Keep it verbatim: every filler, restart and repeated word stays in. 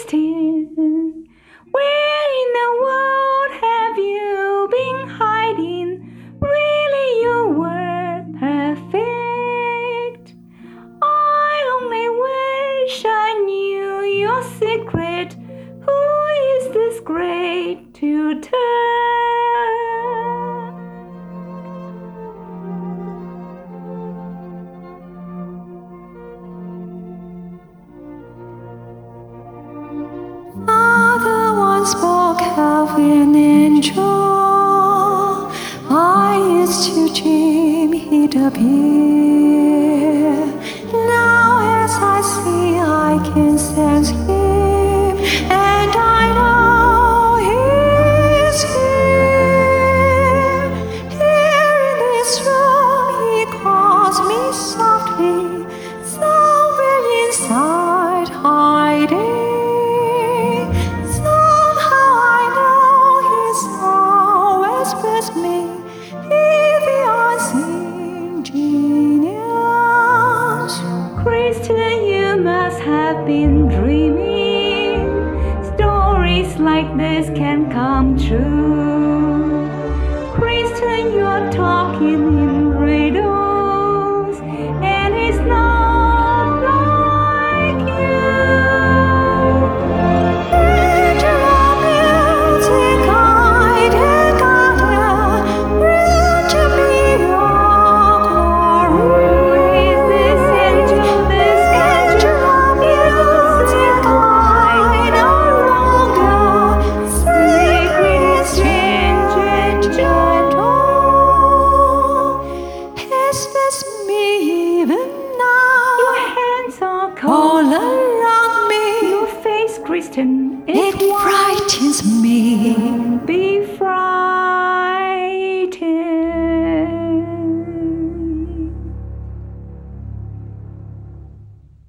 Christian, where in the world have you been hiding? Really, you were perfect. I only wish I knew your secret. Who is this great tutor? Father once spoke of an angel. I used to dream he'd appear. Now as I see, I can sense him, and I know he's here. Here in this room, he calls me softly, somewhere inside hiding. Me, he the unseen genius. Christian, you must have been dreaming. Stories like this can come true. Christian, you're talking in riddles, and it's not like you. All around me, your face, Christian, it frightens me.